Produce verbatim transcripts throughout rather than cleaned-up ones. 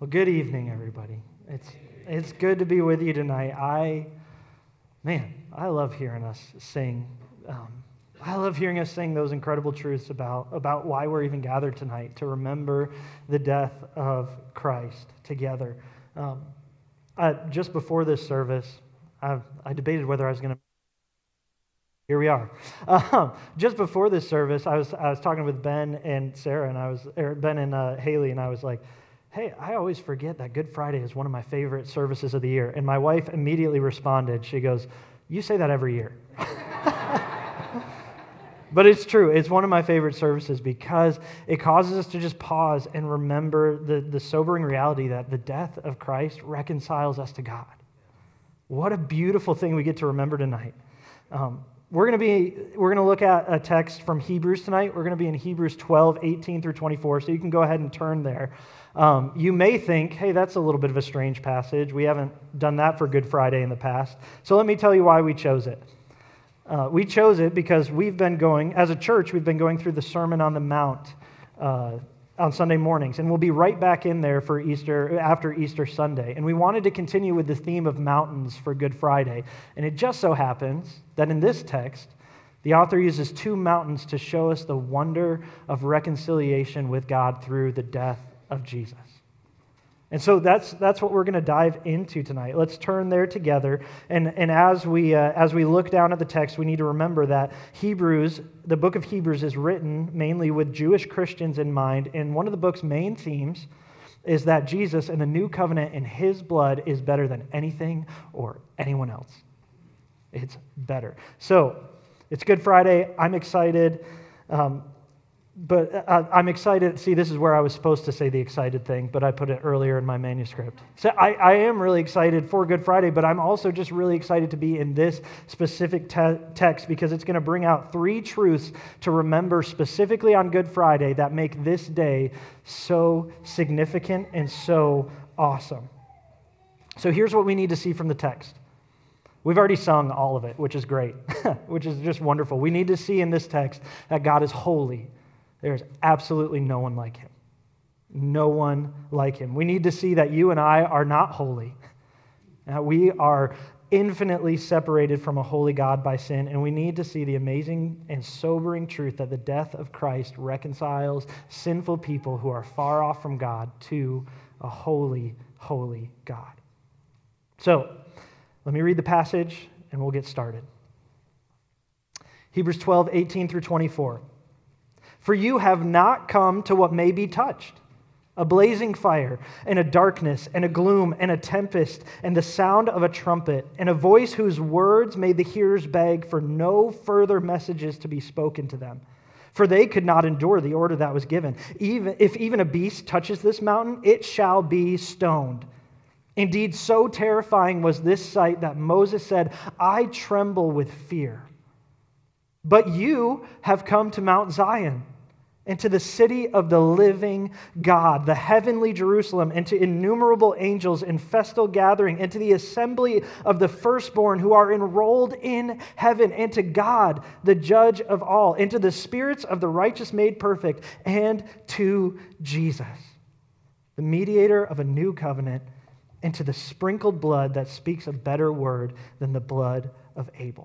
Well, good evening, everybody. It's it's good to be with you tonight. I, man, I love hearing us sing. Um, I love hearing us sing those incredible truths about, about why we're even gathered tonight, to remember the death of Christ together. Um, I, just before this service, I, I debated whether I was going to. Here we are. Um, just before this service, I was I was talking with Ben and Sarah, and I was or Ben and uh, Haley, and I was like, hey, I always forget that Good Friday is one of my favorite services of the year. And my wife immediately responded. She goes, you say that every year. But it's true. It's one of my favorite services because it causes us to just pause and remember the, the sobering reality that the death of Christ reconciles us to God. What a beautiful thing we get to remember tonight. Um, we're going to be we're going to look at a text from Hebrews tonight. We're going to be in Hebrews twelve, eighteen through twenty-four, so you can go ahead and turn there. Um, you may think, hey, that's a little bit of a strange passage. We haven't done that for Good Friday in the past. So let me tell you why we chose it. Uh, we chose it because we've been going, as a church, we've been going through the Sermon on the Mount uh, on Sunday mornings, and we'll be right back in there for Easter, after Easter Sunday. And we wanted to continue with the theme of mountains for Good Friday. And it just so happens that in this text, the author uses two mountains to show us the wonder of reconciliation with God through the death of Jesus. And so that's that's what we're going to dive into tonight. Let's turn there together. And, and as we uh, as we look down at the text, we need to remember that Hebrews, the book of Hebrews, is written mainly with Jewish Christians in mind. And one of the book's main themes is that Jesus and the new covenant in his blood is better than anything or anyone else. It's better. So it's Good Friday. I'm excited. Um, But I'm excited. See, this is where I was supposed to say the excited thing, but I put it earlier in my manuscript. So I, I am really excited for Good Friday, but I'm also just really excited to be in this specific te- text because it's going to bring out three truths to remember specifically on Good Friday that make this day so significant and so awesome. So here's what we need to see from the text. We've already sung all of it, which is great, which is just wonderful. We need to see in this text that God is holy. There's absolutely no one like him. No one like him. We need to see that you and I are not holy. That we are infinitely separated from a holy God by sin, and we need to see the amazing and sobering truth that the death of Christ reconciles sinful people who are far off from God to a holy, holy God. So, let me read the passage, and we'll get started. Hebrews twelve, eighteen through twenty-four. For you have not come to what may be touched, a blazing fire, and a darkness, and a gloom, and a tempest, and the sound of a trumpet, and a voice whose words made the hearers beg for no further messages to be spoken to them. For they could not endure the order that was given. Even if even a beast touches this mountain, it shall be stoned. Indeed, so terrifying was this sight that Moses said, I tremble with fear. But you have come to Mount Zion, and to the city of the living God, the heavenly Jerusalem, and to innumerable angels in festal gathering, and to the assembly of the firstborn who are enrolled in heaven, and to God, the judge of all, and to the spirits of the righteous made perfect, and to Jesus, the mediator of a new covenant, and to the sprinkled blood that speaks a better word than the blood of Abel.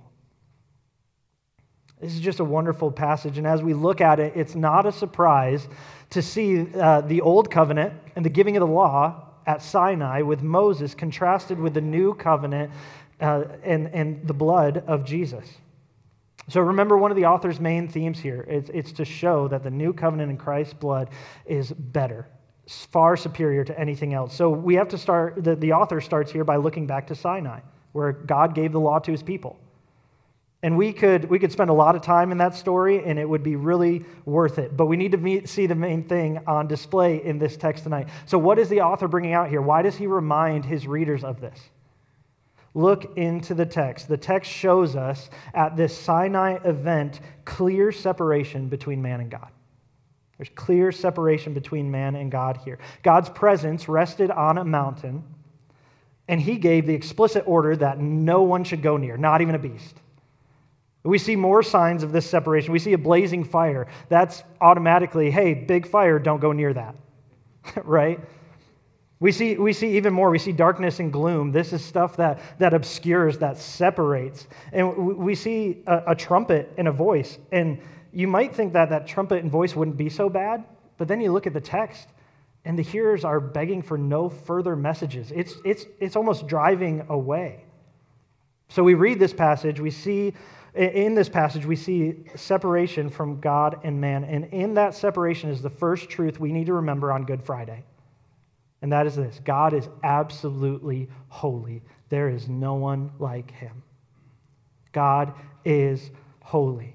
This is just a wonderful passage, and as we look at it, it's not a surprise to see uh, the old covenant and the giving of the law at Sinai with Moses contrasted with the new covenant uh, and, and the blood of Jesus. So remember one of the author's main themes here. It's, it's to show that the new covenant in Christ's blood is better, far superior to anything else. So we have to start, the, the author starts here by looking back to Sinai, where God gave the law to his people. And we could we could spend a lot of time in that story, and it would be really worth it. But we need to meet, see the main thing on display in this text tonight. So what is the author bringing out here? Why does he remind his readers of this? Look into the text. The text shows us at this Sinai event clear separation between man and God. There's clear separation between man and God here. God's presence rested on a mountain, and he gave the explicit order that no one should go near, not even a beast. We see more signs of this separation. We see a blazing fire. That's automatically, hey, big fire, don't go near that, right? We see, we see even more. We see darkness and gloom. This is stuff that, that obscures, that separates. And we see a, a trumpet and a voice. And you might think that that trumpet and voice wouldn't be so bad, but then you look at the text, and the hearers are begging for no further messages. It's, it's, it's almost driving away. So we read this passage, we see, in this passage, we see separation from God and man. And in that separation is the first truth we need to remember on Good Friday. And that is this: God is absolutely holy. There is no one like him. God is holy.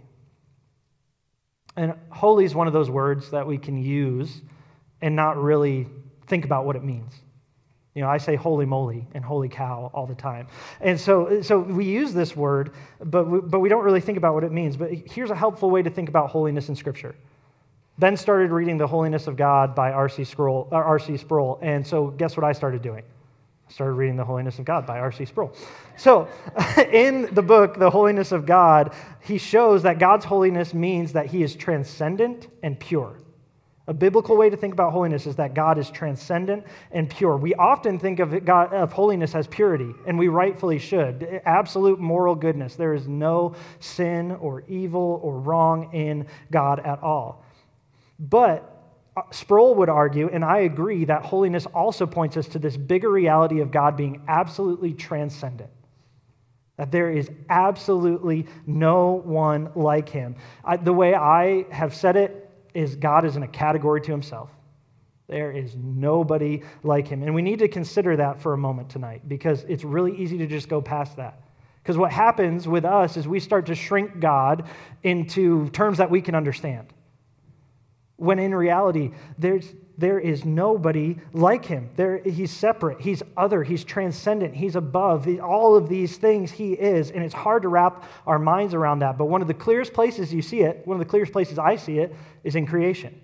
And holy is one of those words that we can use and not really think about what it means. You know, I say holy moly and holy cow all the time. And so, so we use this word, but we, but we don't really think about what it means. But here's a helpful way to think about holiness in Scripture. Ben started reading The Holiness of God by R C Sproul, uh, R C Sproul, and so guess what I started doing? I started reading The Holiness of God by R C Sproul. So in the book, The Holiness of God, he shows that God's holiness means that he is transcendent and pure. A biblical way to think about holiness is that God is transcendent and pure. We often think of, it, God, of holiness as purity, and we rightfully should. Absolute moral goodness. There is no sin or evil or wrong in God at all. But Sproul would argue, and I agree, that holiness also points us to this bigger reality of God being absolutely transcendent. That there is absolutely no one like him. I, the way I have said it is God is in a category to himself. There is nobody like him. And we need to consider that for a moment tonight, because it's really easy to just go past that. Because what happens with us is we start to shrink God into terms that we can understand. When in reality, there's, there is nobody like him. There, he's separate, he's other, he's transcendent, he's above. The, all of these things he is, and it's hard to wrap our minds around that. But one of the clearest places you see it, one of the clearest places I see it, is in creation.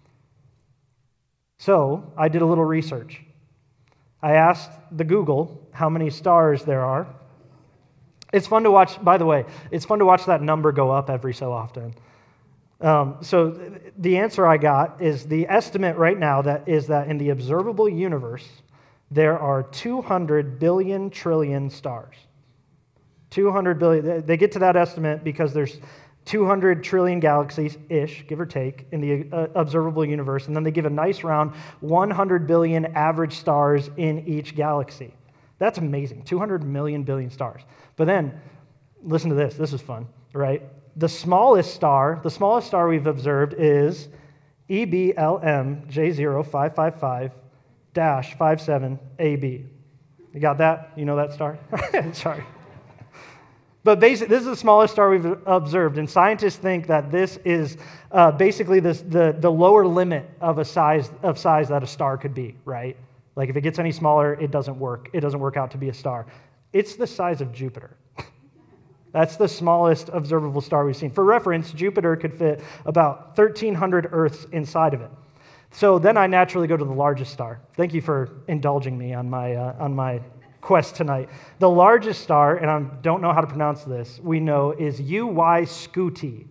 So I did a little research. I asked the Google how many stars there are. It's fun to watch, by the way, it's fun to watch that number go up every so often. Um, so the answer I got is the estimate right now that is that in the observable universe, there are two hundred billion trillion stars. two hundred billion. They get to that estimate because there's two hundred trillion galaxies-ish, give or take, in the uh, observable universe, and then they give a nice round one hundred billion average stars in each galaxy. That's amazing, two hundred million billion stars. But then, listen to this, this is fun, right? The smallest star, the smallest star we've observed is E B L M J zero five five five dash five seven A B. You got that? You know that star? Sorry. But basically, this is the smallest star we've observed, and scientists think that this is uh, basically this, the, the lower limit of a size of size that a star could be, right? Like if it gets any smaller, it doesn't work. It doesn't work out to be a star. It's the size of Jupiter. That's the smallest observable star we've seen. For reference, Jupiter could fit about thirteen hundred Earths inside of it. So then I naturally go to the largest star. Thank you for indulging me on my uh, on my quest tonight. The largest star, and I don't know how to pronounce this, we know is U Y Scuti.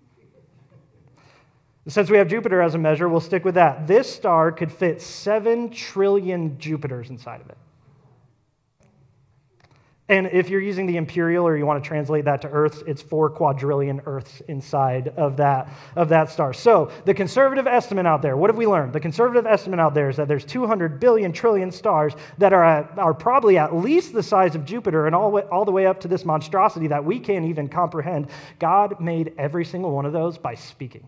Since we have Jupiter as a measure, we'll stick with that. This star could fit seven trillion Jupiters inside of it. And if you're using the imperial or you want to translate that to Earths, it's four quadrillion Earths inside of that, of that star. So the conservative estimate out there, what have we learned? The conservative estimate out there is that there's two hundred billion trillion stars that are, at, are probably at least the size of Jupiter, and all, all the way up to this monstrosity that we can't even comprehend. God made every single one of those by speaking.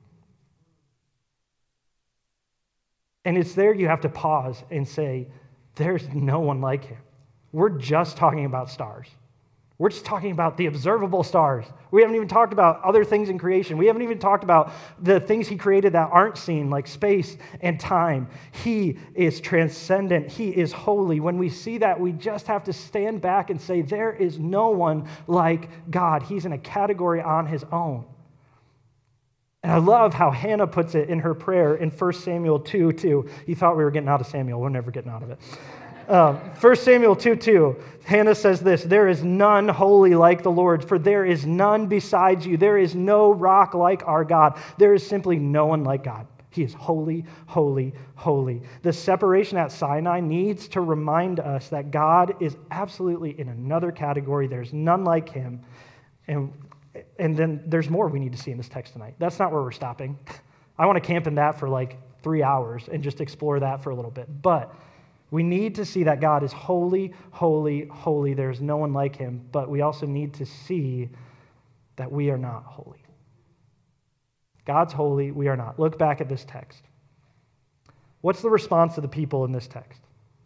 And it's there you have to pause and say, there's no one like him. We're just talking about stars. We're just talking about the observable stars. We haven't even talked about other things in creation. We haven't even talked about the things he created that aren't seen, like space and time. He is transcendent. He is holy. When we see that, we just have to stand back and say, there is no one like God. He's in a category on his own. And I love how Hannah puts it in her prayer in First Samuel two two. You thought we were getting out of Samuel. We're never getting out of it. Um, First Samuel two two, Hannah says this, there is none holy like the Lord, for there is none besides you. There is no rock like our God. There is simply no one like God. He is holy, holy, holy. The separation at Sinai needs to remind us that God is absolutely in another category. There's none like him. And, and then there's more we need to see in this text tonight. That's not where we're stopping. I want to camp in that for like three hours and just explore that for a little bit. But we need to see that God is holy, holy, holy. There's no one like him. But we also need to see that we are not holy. God's holy, we are not. Look back at this text. What's the response of the people in this text?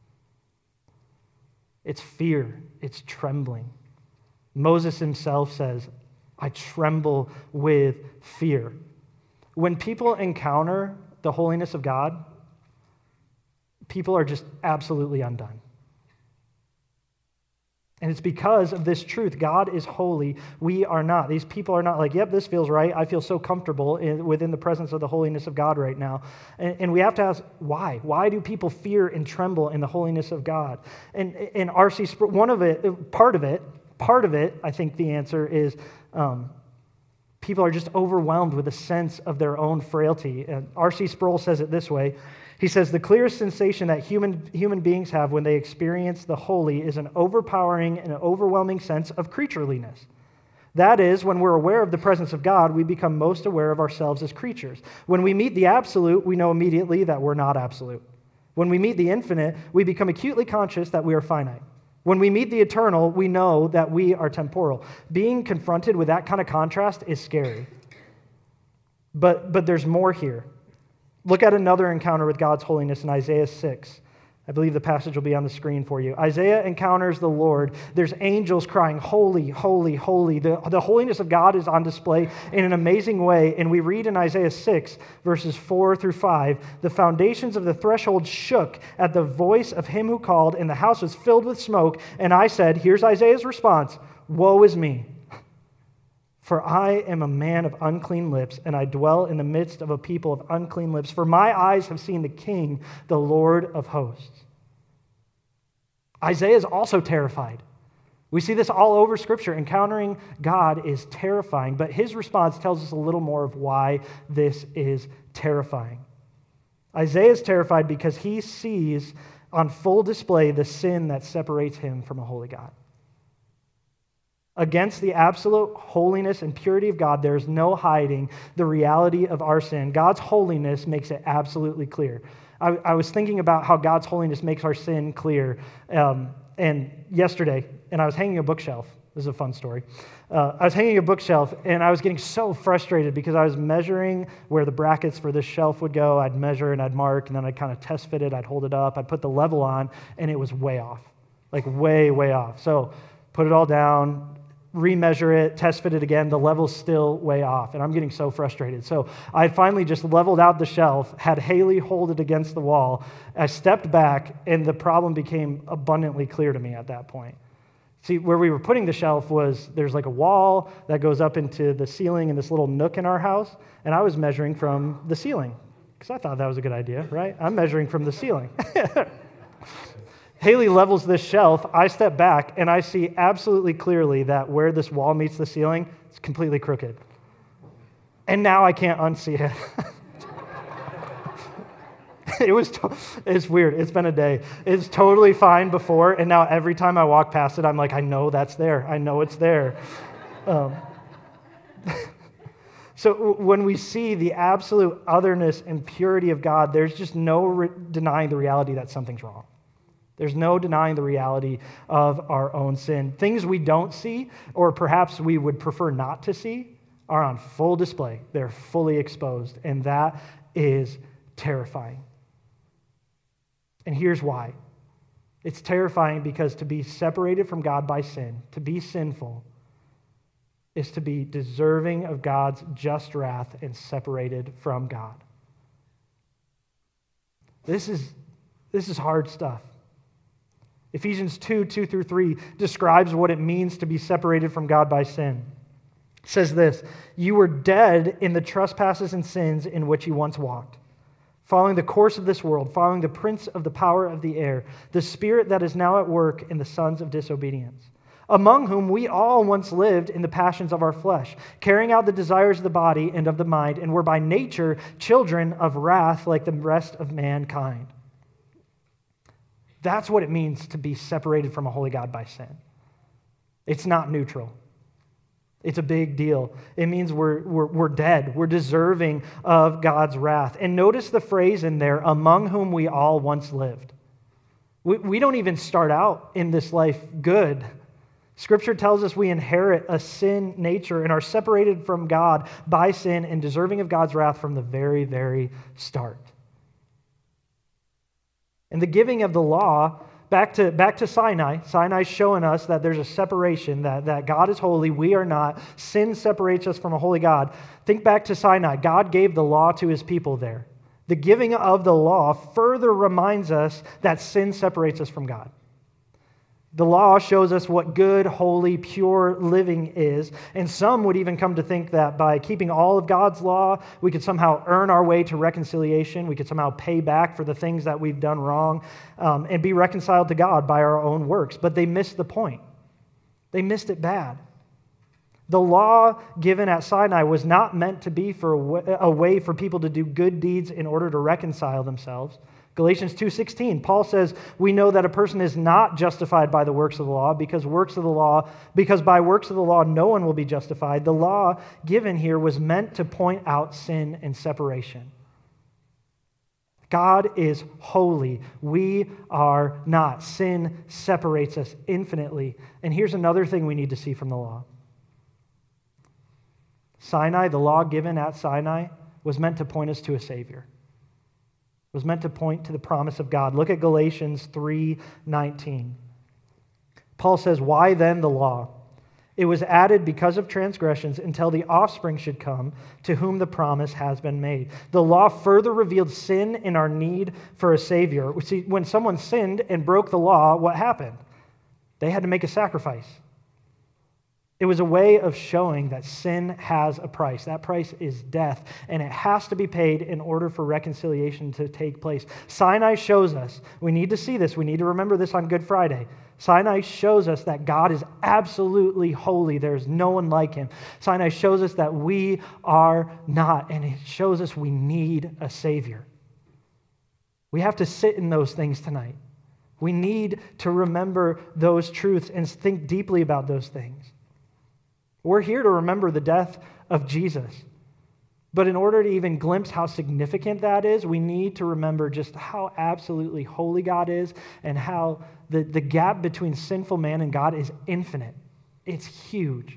It's fear. It's trembling. Moses himself says, I tremble with fear. When people encounter the holiness of God, people are just absolutely undone. And it's because of this truth. God is holy. We are not. These people are not like, yep, this feels right. I feel so comfortable in, within the presence of the holiness of God right now. And, and we have to ask, why? Why do people fear and tremble in the holiness of God? And, and R C Sproul, one of it, part of it, part of it, I think the answer is um, people are just overwhelmed with a sense of their own frailty. And R C Sproul says it this way. He says, the clearest sensation that human, human beings have when they experience the holy is an overpowering and overwhelming sense of creatureliness. That is, when we're aware of the presence of God, we become most aware of ourselves as creatures. When we meet the absolute, we know immediately that we're not absolute. When we meet the infinite, we become acutely conscious that we are finite. When we meet the eternal, we know that we are temporal. Being confronted with that kind of contrast is scary. But, but there's more here. Look at another encounter with God's holiness in Isaiah six. I believe the passage will be on the screen for you. Isaiah encounters the Lord. There's angels crying, holy, holy, holy. The, the holiness of God is on display in an amazing way. And we read in Isaiah six, verses four through five, the foundations of the threshold shook at the voice of him who called, and the house was filled with smoke. And I said, here's Isaiah's response, woe is me. For I am a man of unclean lips, and I dwell in the midst of a people of unclean lips. For my eyes have seen the King, the Lord of hosts. Isaiah is also terrified. We see this all over Scripture. Encountering God is terrifying, but his response tells us a little more of why this is terrifying. Isaiah is terrified because he sees on full display the sin that separates him from a holy God. Against the absolute holiness and purity of God, there is no hiding the reality of our sin. God's holiness makes it absolutely clear. I, I was thinking about how God's holiness makes our sin clear. Um, and yesterday, and I was hanging a bookshelf. This is a fun story. Uh, I was hanging a bookshelf, and I was getting so frustrated because I was measuring where the brackets for this shelf would go. I'd measure and I'd mark, and then I'd kind of test fit it. I'd hold it up. I'd put the level on, and it was way off, like way, way off. So put it all down, remeasure it, test fit it again, the level's still way off, and I'm getting so frustrated. So I finally just leveled out the shelf, had Haley hold it against the wall. I stepped back, and the problem became abundantly clear to me at that point. See, where we were putting the shelf was, there's like a wall that goes up into the ceiling in this little nook in our house, and I was measuring from the ceiling, because I thought that was a good idea, right? I'm measuring from the ceiling. Haley levels this shelf, I step back, and I see absolutely clearly that where this wall meets the ceiling, it's completely crooked. And now I can't unsee it. It was, to- it's weird. It's been a day. It's totally fine before, and now every time I walk past it, I'm like, I know that's there. I know it's there. Um, so when we see the absolute otherness and purity of God, there's just no re- denying the reality that something's wrong. There's no denying the reality of our own sin. Things we don't see, or perhaps we would prefer not to see, are on full display. They're fully exposed, and that is terrifying. And here's why. It's terrifying because to be separated from God by sin, to be sinful, is to be deserving of God's just wrath and separated from God. This is, this is hard stuff. Ephesians two, two through three describes what it means to be separated from God by sin. It says this, you were dead in the trespasses and sins in which you once walked, following the course of this world, following the prince of the power of the air, the spirit that is now at work in the sons of disobedience, among whom we all once lived in the passions of our flesh, carrying out the desires of the body and of the mind, and were by nature children of wrath like the rest of mankind. That's what it means to be separated from a holy God by sin. It's not neutral. It's a big deal. It means we're, we're, we're dead. We're deserving of God's wrath. And notice the phrase in there, among whom we all once lived. We, we don't even start out in this life good. Scripture tells us we inherit a sin nature and are separated from God by sin and deserving of God's wrath from the very, very start. And the giving of the law, back to, back to Sinai, Sinai's showing us that there's a separation, that, that God is holy, we are not. Sin separates us from a holy God. Think back to Sinai. God gave the law to his people there. The giving of the law further reminds us that sin separates us from God. The law shows us what good, holy, pure living is, and some would even come to think that by keeping all of God's law, we could somehow earn our way to reconciliation, we could somehow pay back for the things that we've done wrong, um, and be reconciled to God by our own works. But they missed the point. They missed it bad. The law given at Sinai was not meant to be for a way, a way for people to do good deeds in order to reconcile themselves. Galatians two sixteen, Paul says, we know that a person is not justified by the works of the law because works of the law, because by works of the law no one will be justified. The law given here was meant to point out sin and separation. God is holy. We are not. Sin separates us infinitely. And here's another thing we need to see from the law. Sinai, the law given at Sinai, was meant to point us to a Savior. It was meant to point to the promise of God. Look at Galatians three nineteen. Paul says, why then the law? It was added because of transgressions until the offspring should come to whom the promise has been made. The law further revealed sin and our need for a Savior. See, when someone sinned and broke the law, what happened? They had to make a sacrifice. It was a way of showing that sin has a price. That price is death, and it has to be paid in order for reconciliation to take place. Sinai shows us, we need to see this, we need to remember this on Good Friday. Sinai shows us that God is absolutely holy. There is no one like him. Sinai shows us that we are not, and it shows us we need a Savior. We have to sit in those things tonight. We need to remember those truths and think deeply about those things. We're here to remember the death of Jesus. But in order to even glimpse how significant that is, we need to remember just how absolutely holy God is and how the, the gap between sinful man and God is infinite. It's huge.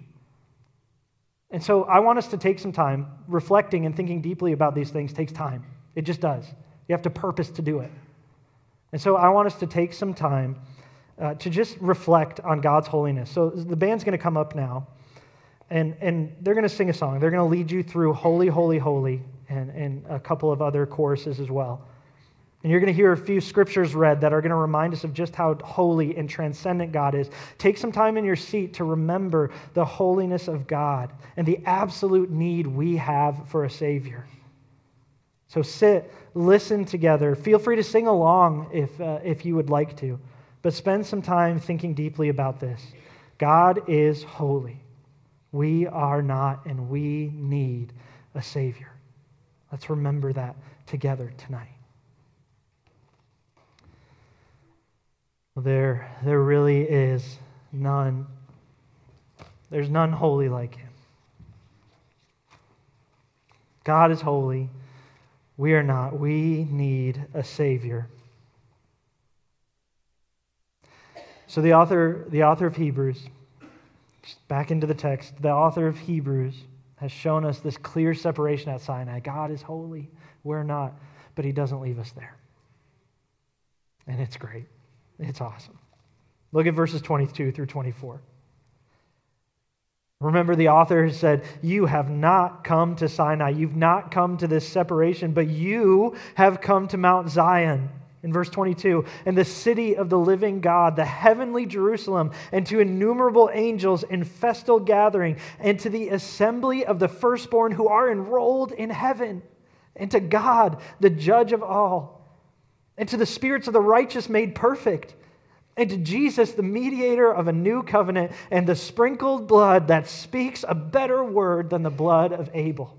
And so I want us to take some time. Reflecting and thinking deeply about these things takes time. It just does. You have to purpose to do it. And so I want us to take some time uh, to just reflect on God's holiness. So the band's going to come up now. And and they're going to sing a song. They're going to lead you through Holy, Holy, Holy, and, and a couple of other choruses as well. And you're going to hear a few scriptures read that are going to remind us of just how holy and transcendent God is. Take some time in your seat to remember the holiness of God and the absolute need we have for a Savior. So sit, listen together. Feel free to sing along if uh, if you would like to. But spend some time thinking deeply about this. God is holy. We are not, and we need a Savior. Let's remember that together tonight. There, there really is none. There's none holy like him. God is holy. We are not. We need a Savior. So the author, the author of Hebrews, back into the text, the author of Hebrews has shown us this clear separation at Sinai. God is holy. We're not. But he doesn't leave us there. And it's great. It's awesome. Look at verses twenty-two through twenty-four. Remember, the author has said, you have not come to Sinai. You've not come to this separation, but you have come to Mount Zion. In verse twenty-two, and the city of the living God, the heavenly Jerusalem, and to innumerable angels in festal gathering, and to the assembly of the firstborn who are enrolled in heaven, and to God, the judge of all, and to the spirits of the righteous made perfect, And to Jesus, the mediator of a new covenant and the sprinkled blood that speaks a better word than the blood of Abel.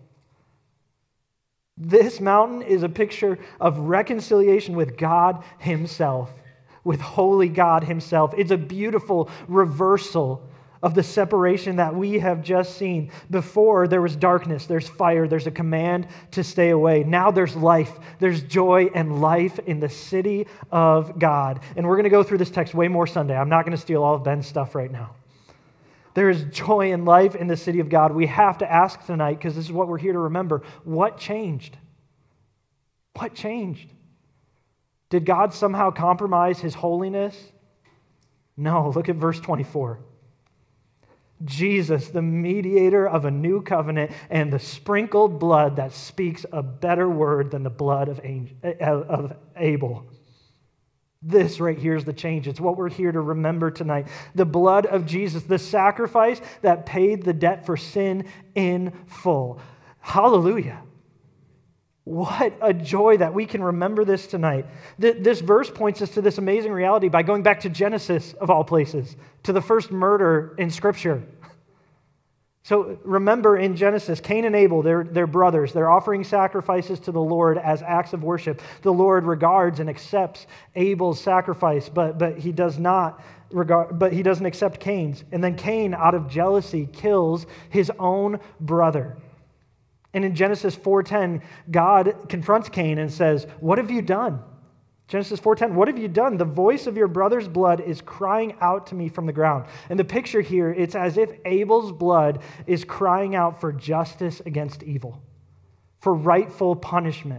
This mountain is a picture of reconciliation with God himself, with holy God himself. It's a beautiful reversal of the separation that we have just seen. Before, there was darkness, there's fire, there's a command to stay away. Now there's life, there's joy and life in the city of God. And we're going to go through this text way more Sunday. I'm not going to steal all of Ben's stuff right now. There is joy and life in the city of God. We have to ask tonight, because this is what we're here to remember, what changed? What changed? Did God somehow compromise his holiness? No, look at verse twenty-four. Jesus, the mediator of a new covenant and the sprinkled blood that speaks a better word than the blood of Abel. This right here is the change. It's what we're here to remember tonight. The blood of Jesus, the sacrifice that paid the debt for sin in full. Hallelujah. What a joy that we can remember this tonight. This verse points us to this amazing reality by going back to Genesis, of all places, to the first murder in Scripture. So remember in Genesis, Cain and Abel, they're, they're brothers. They're offering sacrifices to the Lord as acts of worship. The Lord regards and accepts Abel's sacrifice, but, but he does not regard, but he doesn't accept Cain's. And then Cain, out of jealousy, kills his own brother. And in Genesis four ten, God confronts Cain and says, "What have you done?" Genesis four ten, "What have you done? The voice of your brother's blood is crying out to me from the ground." And the picture here, it's as if Abel's blood is crying out for justice against evil, for rightful punishment.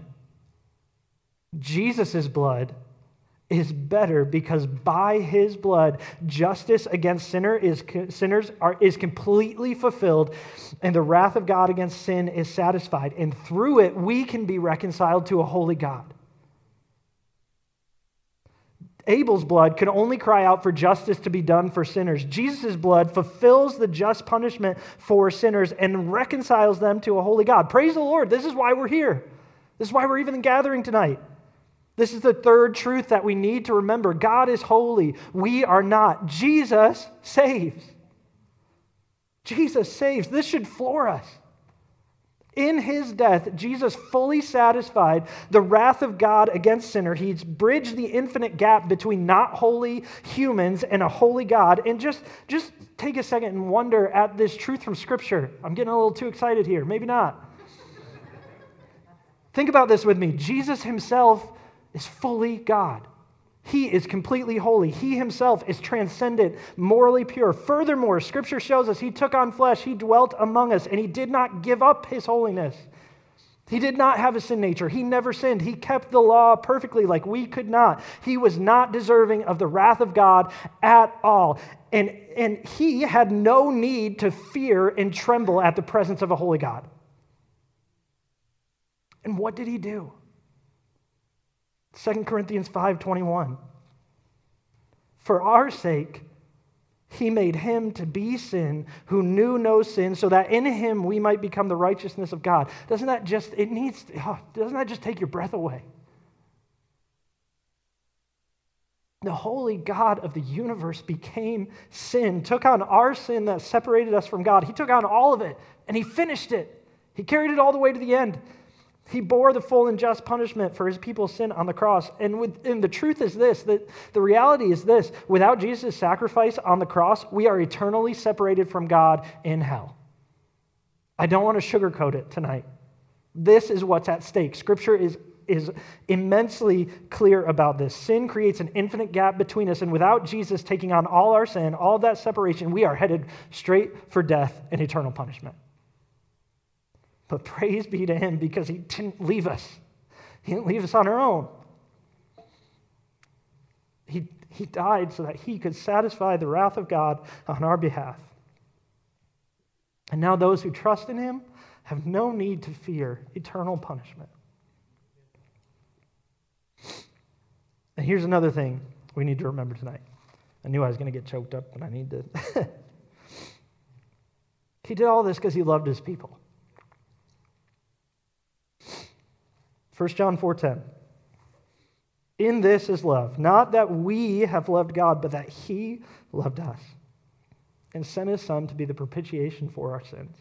Jesus' blood is better because by his blood, justice against sinner is, sinners are, is completely fulfilled, and the wrath of God against sin is satisfied. And through it, we can be reconciled to a holy God. Abel's blood could only cry out for justice to be done for sinners. Jesus' blood fulfills the just punishment for sinners and reconciles them to a holy God. Praise the Lord. This is why we're here. This is why we're even gathering tonight. This is the third truth that we need to remember. God is holy. We are not. Jesus saves. Jesus saves. This should floor us. In his death, Jesus fully satisfied the wrath of God against sinner. He's bridged the infinite gap between not holy humans and a holy God. And just, just take a second and wonder at this truth from Scripture. I'm getting a little too excited here. Maybe not. Think about this with me. Jesus himself is fully God. He is completely holy. He himself is transcendent, morally pure. Furthermore, Scripture shows us he took on flesh, he dwelt among us, and he did not give up his holiness. He did not have a sin nature. He never sinned. He kept the law perfectly like we could not. He was not deserving of the wrath of God at all. And, and he had no need to fear and tremble at the presence of a holy God. And what did he do? Second Corinthians five twenty-one. For our sake, he made him to be sin who knew no sin, so that in him we might become the righteousness of God. Doesn't that just, it needs, oh, doesn't that just take your breath away? The holy God of the universe became sin, took on our sin that separated us from God. He took on all of it, and he finished it. He carried it all the way to the end. He bore the full and just punishment for his people's sin on the cross. And, with, and the truth is this, that the reality is this, without Jesus' sacrifice on the cross, we are eternally separated from God in hell. I don't want to sugarcoat it tonight. This is what's at stake. Scripture is, is immensely clear about this. Sin creates an infinite gap between us, and without Jesus taking on all our sin, all of that separation, we are headed straight for death and eternal punishment. But praise be to him because he didn't leave us. He didn't leave us on our own. He, he died so that he could satisfy the wrath of God on our behalf. And now those who trust in him have no need to fear eternal punishment. And here's another thing we need to remember tonight. I knew I was going to get choked up, but I need to. He did all this because he loved his people. First John four ten. In this is love, not that we have loved God, but that he loved us and sent his Son to be the propitiation for our sins.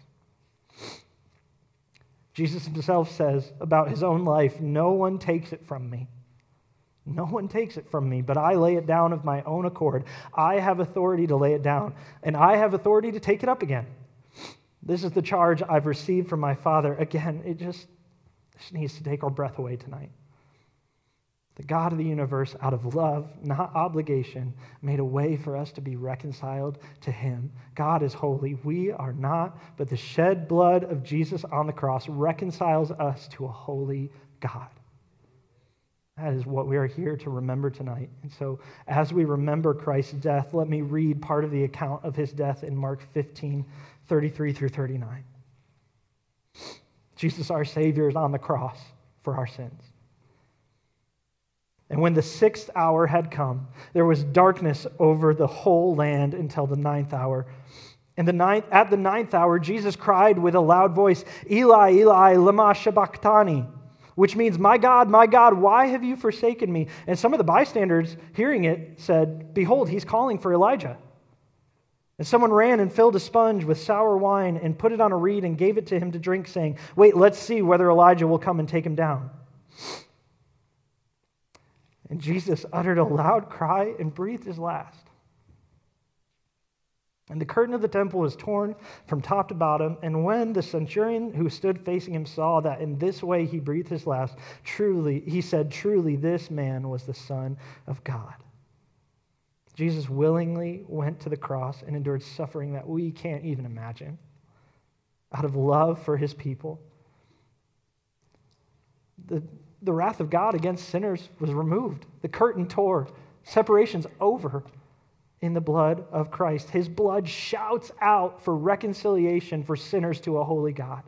Jesus himself says about his own life, no one takes it from me. No one takes it from me, but I lay it down of my own accord. I have authority to lay it down, and I have authority to take it up again. This is the charge I've received from my Father. Again, it just, just needs to take our breath away tonight. The God of the universe, out of love, not obligation, made a way for us to be reconciled to him. God is holy. We are not, but the shed blood of Jesus on the cross reconciles us to a holy God. That is what we are here to remember tonight. And so as we remember Christ's death, let me read part of the account of his death in Mark fifteen, thirty-three through thirty-nine. Jesus, our Savior, is on the cross for our sins. And when the sixth hour had come, there was darkness over the whole land until the ninth hour. And the ninth, at the ninth hour, Jesus cried with a loud voice, Eli, Eli, lama sabachthani, which means, my God, my God, why have you forsaken me? And some of the bystanders, hearing it, said, behold, he's calling for Elijah. And someone ran and filled a sponge with sour wine and put it on a reed and gave it to him to drink, saying, wait, let's see whether Elijah will come and take him down. And Jesus uttered a loud cry and breathed his last. And the curtain of the temple was torn from top to bottom. And when the centurion who stood facing him saw that in this way he breathed his last, truly, he said, truly, this man was the Son of God. Jesus willingly went to the cross and endured suffering that we can't even imagine out of love for his people. The The wrath of God against sinners was removed. The curtain tore. Separation's over in the blood of Christ. His blood shouts out for reconciliation for sinners to a holy God.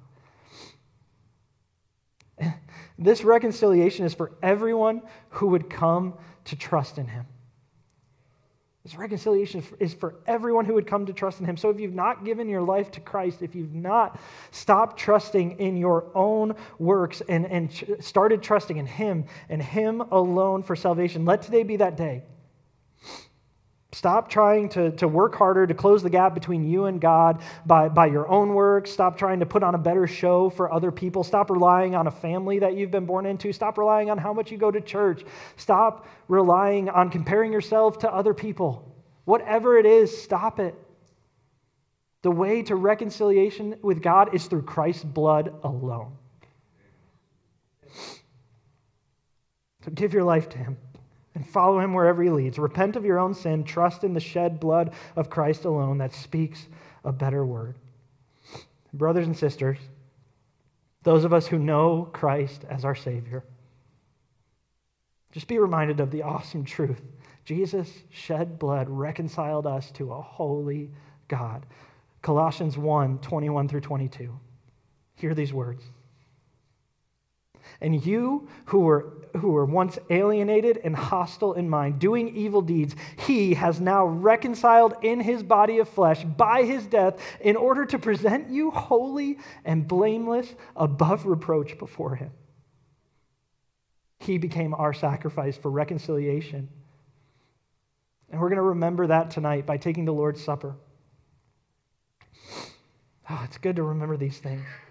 This reconciliation is for everyone who would come to trust in him. This reconciliation is for everyone who would come to trust in him. So if you've not given your life to Christ, if you've not stopped trusting in your own works and, and started trusting in him and him alone for salvation, let today be that day. Stop trying to, to work harder to close the gap between you and God by, by your own works. Stop trying to put on a better show for other people. Stop relying on a family that you've been born into. Stop relying on how much you go to church. Stop relying on comparing yourself to other people. Whatever it is, stop it. The way to reconciliation with God is through Christ's blood alone. So give your life to him. And follow him wherever he leads. Repent of your own sin. Trust in the shed blood of Christ alone that speaks a better word. Brothers and sisters, those of us who know Christ as our Savior, just be reminded of the awesome truth. Jesus' shed blood reconciled us to a holy God. Colossians one, twenty-one through twenty-two. Hear these words. And you who were who were once alienated and hostile in mind, doing evil deeds, he has now reconciled in his body of flesh by his death in order to present you holy and blameless above reproach before him. He became our sacrifice for reconciliation. And we're going to remember that tonight by taking the Lord's Supper. Oh, it's good to remember these things.